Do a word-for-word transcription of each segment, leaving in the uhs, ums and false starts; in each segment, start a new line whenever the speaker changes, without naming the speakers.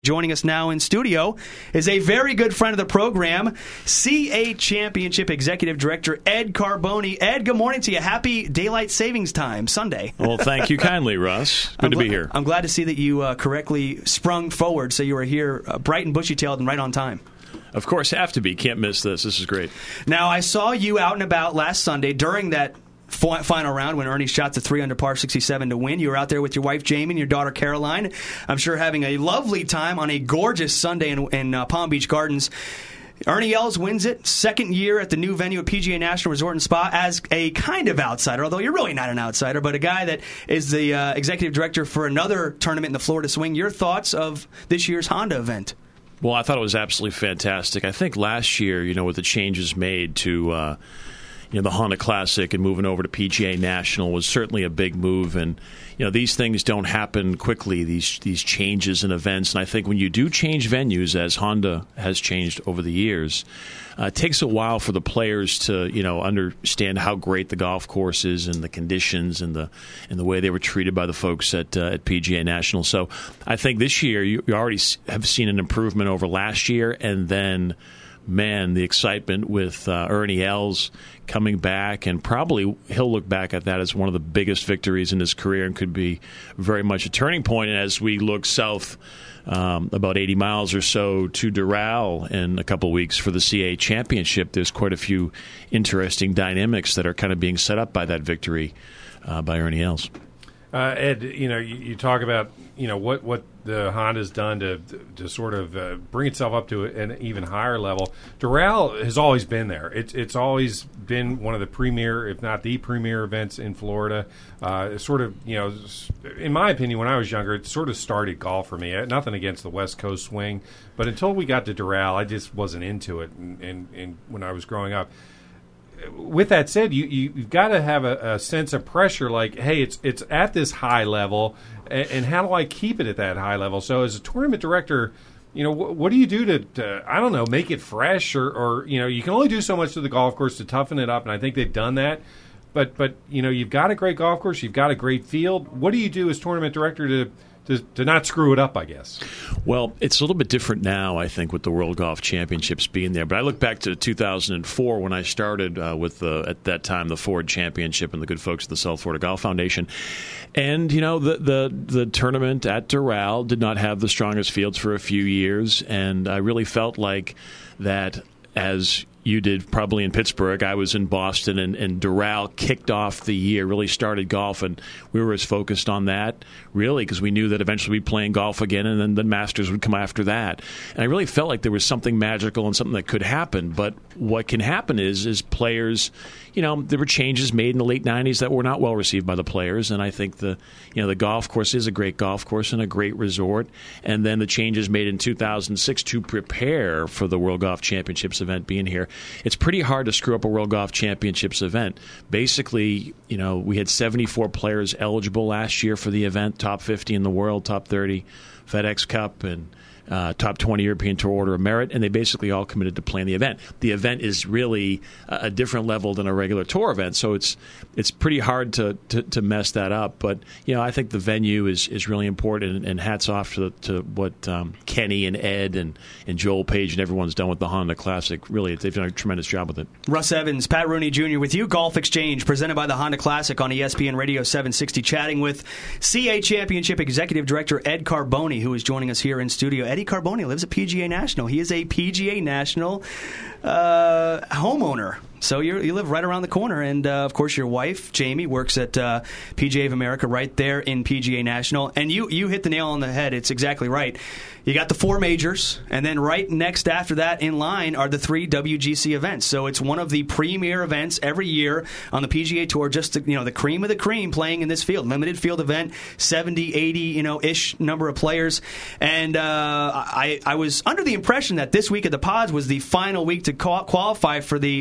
Joining us now in studio is a very good friend of the program, C A Championship Executive Director Ed Carboni. Ed, good morning to you. Happy Daylight Savings Time, Sunday.
Well, thank you kindly, Russ. Good
I'm
to
gl-
be here.
I'm glad to see that you uh, correctly sprung forward, so you were here uh, bright and bushy-tailed and right on time.
Of course, have to be. Can't miss this. This is great.
Now, I saw you out and about last Sunday during that final round when Ernie shot the three under par sixty-seven to win. You were out there with your wife Jamie and your daughter Caroline. I'm sure having a lovely time on a gorgeous Sunday in, in uh, Palm Beach Gardens. Ernie Els wins it, second year at the new venue at P G A National Resort and Spa as a kind of outsider, although you're really not an outsider, but a guy that is the uh, executive director for another tournament in the Florida Swing. Your thoughts of this year's Honda event?
Well, I thought it was absolutely fantastic. I think last year, you know, with the changes made to uh, you know, the Honda Classic and moving over to P G A National was certainly a big move. And, you know, these things don't happen quickly, these these changes in events. And I think when you do change venues, as Honda has changed over the years, uh, it takes a while for the players to, you know, understand how great the golf course is and the conditions and the and the way they were treated by the folks at uh, at P G A National. So I think this year you, you already have seen an improvement over last year, and then man, the excitement with uh, Ernie Els coming back, and probably he'll look back at that as one of the biggest victories in his career and could be very much a turning point. And as we look south um, about eighty miles or so to Doral in a couple of weeks for the C A Championship, there's quite a few interesting dynamics that are kind of being set up by that victory uh, by Ernie Els.
Uh, Ed, you know, you, you talk about, you know, what, what the Honda's done to to sort of uh, bring itself up to an even higher level. Doral has always been there. It's it's always been one of the premier, if not the premier events in Florida. Uh, it sort of, you know, in my opinion, when I was younger, it sort of started golf for me. Nothing against the West Coast swing, but until we got to Doral, I just wasn't into it. And, and, and when I was growing up. With that said, you, you, you've got to have a, a sense of pressure like, hey, it's it's at this high level, and, and how do I keep it at that high level? So as a tournament director, you know, wh- what do you do to, to, I don't know, make it fresh? Or, or, you know, you can only do so much to the golf course to toughen it up, and I think they've done that. But, but you know, you've got a great golf course, you've got a great field. What do you do as tournament director to To, to not screw it up, I guess?
Well, it's a little bit different now, I think, with the World Golf Championships being there. But I look back to two thousand four when I started uh, with, the, at that time, the Ford Championship and the good folks at the South Florida Golf Foundation. And, you know, the, the, the tournament at Doral did not have the strongest fields for a few years. And I really felt like that, as you did probably in Pittsburgh, I was in Boston, and, and Doral kicked off the year, really started golf, and we were as focused on that, really, because we knew that eventually we'd be playing golf again, and then the Masters would come after that. And I really felt like there was something magical and something that could happen. But what can happen is, is players, you know, there were changes made in the late nineties that were not well received by the players, and I think the, you know, the golf course is a great golf course and a great resort, and then the changes made in two thousand six to prepare for the World Golf Championships event being here. It's pretty hard to screw up a World Golf Championships event. Basically, you know, we had seventy-four players eligible last year for the event, top fifty in the world, top thirty FedEx Cup, and uh, top twenty European Tour Order of Merit, and they basically all committed to playing the event. The event is really a, a different level than a regular tour event, so it's it's pretty hard to, to, to mess that up. But, you know, I think the venue is, is really important, and, and hats off to, to what um, Kenny and Ed and, and Joel Page and everyone's done with the Honda Classic. Really, they've done a tremendous job with it.
Russ Evans, Pat Rooney Junior with you. Golf Exchange, presented by the Honda Classic on E S P N Radio seven sixty, chatting with C A Championship Executive Director Ed Carboni, who is joining us here in studio. Eddie Carboni lives at P G A National. He is a P G A National uh, homeowner. So you're, you live right around the corner, and uh, of course your wife, Jamie, works at uh, P G A of America right there in P G A National. And you, you hit the nail on the head. It's exactly right. You got the four majors, and then right next after that in line are the three W G C events. So it's one of the premier events every year on the P G A Tour, just to, you know, the cream of the cream playing in this field. Limited field event, seventy, eighty, you know, ish number of players. And uh, I, I was under the impression that this week at the Pods was the final week to qualify for the C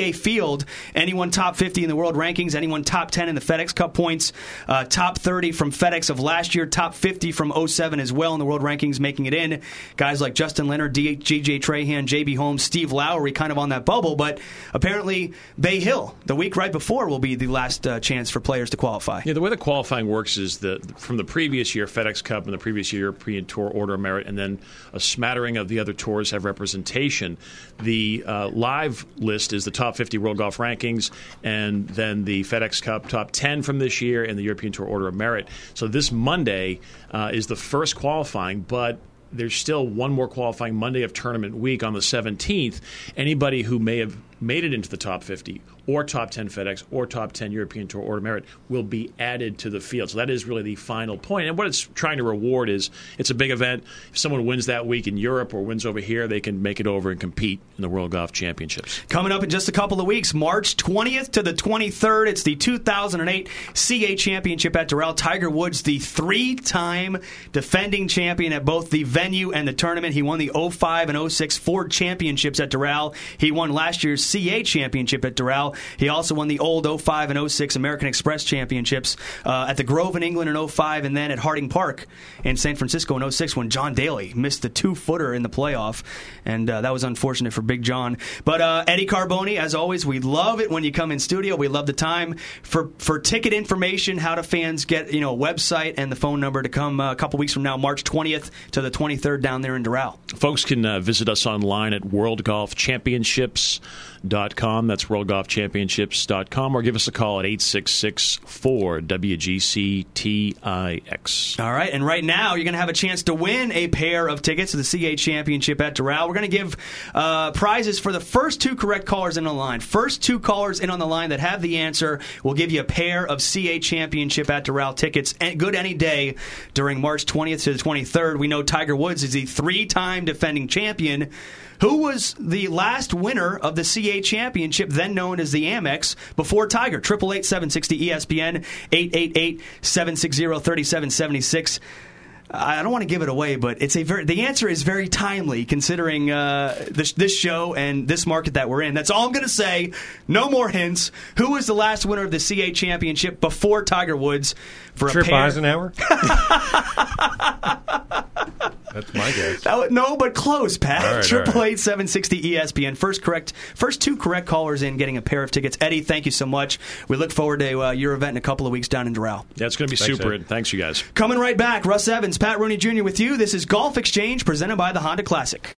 C A field. Anyone top fifty in the world rankings, anyone top ten in the FedEx Cup points, uh, top thirty from FedEx of last year, top fifty from oh seven as well in the world rankings, making it in. Guys like Justin Leonard, D J Trahan, J B Holmes, Steve Lowry kind of on that bubble, but apparently Bay Hill, the week right before, will be the last uh, chance for players to qualify.
Yeah, the way the qualifying works is that from the previous year FedEx Cup and the previous year European Tour Order of Merit, and then a smattering of the other tours have representation. The uh, live list is the top fifty World Golf Rankings, and then the FedEx Cup top ten from this year and the European Tour Order of Merit. So this Monday uh, is the first qualifying, but there's still one more qualifying Monday of tournament week on the seventeenth. Anybody who may have made it into the top fifty or top ten FedEx or top ten European Tour Order Merit will be added to the field. So that is really the final point. And what it's trying to reward is it's a big event. If someone wins that week in Europe or wins over here, they can make it over and compete in the World Golf Championships.
Coming up in just a couple of weeks, March twentieth to the twenty-third, it's the two thousand eight C A Championship at Doral. Tiger Woods, the three-time defending champion at both the venue and the tournament. He won the oh five and oh six Ford Championships at Doral. He won last year's C A Championship at Doral. He also won the old oh five and oh six American Express Championships uh, at the Grove in England in oh five, and then at Harding Park in San Francisco in oh six when John Daly missed the two-footer in the playoff, and uh, that was unfortunate for Big John. But uh, Eddie Carboni, as always, we love it when you come in studio. We love the time. For for ticket information, how do fans get, you know, a website and the phone number to come uh, a couple weeks from now, March twentieth to the twenty-third down there in Doral?
Folks can uh, visit us online at world golf championships dot com. That's world golf championships dot com, or give us a call at eight six six four W G C T I X.
All right, and right now you're going to have a chance to win a pair of tickets to the C A Championship at Doral. We're going to give uh, prizes for the first two correct callers in on the line. First two callers in on the line that have the answer will give you a pair of C A Championship at Doral tickets, and good any day during March twentieth to the twenty-third. We know Tiger Woods is the three-time defending champion. Who was the last winner of the C A Championship, then known as the Amex, before Tiger? eight eight eight, seven six zero, E S P N, eight eight eight, seven six zero, three seven seven six. I don't want to give it away, but it's a very the answer is very timely considering uh, this, this show and this market that we're in. That's all I'm going to say. No more hints. Who was the last winner of the C A Championship before Tiger Woods? For
Trip
a pair?
Eisenhower? That's my guess.
That would, no, but close, Pat.
Triple
eight eight seven sixty E S P N. First correct, first two correct callers in getting a pair of tickets. Eddie, thank you so much. We look forward to uh, your event in a couple of weeks down in Doral.
Yeah, it's going to be
Thanks,
super.
Ed.
Thanks, you guys.
Coming right back, Russ Evans, Pat Rooney Junior with you. This is Golf Exchange presented by the Honda Classic.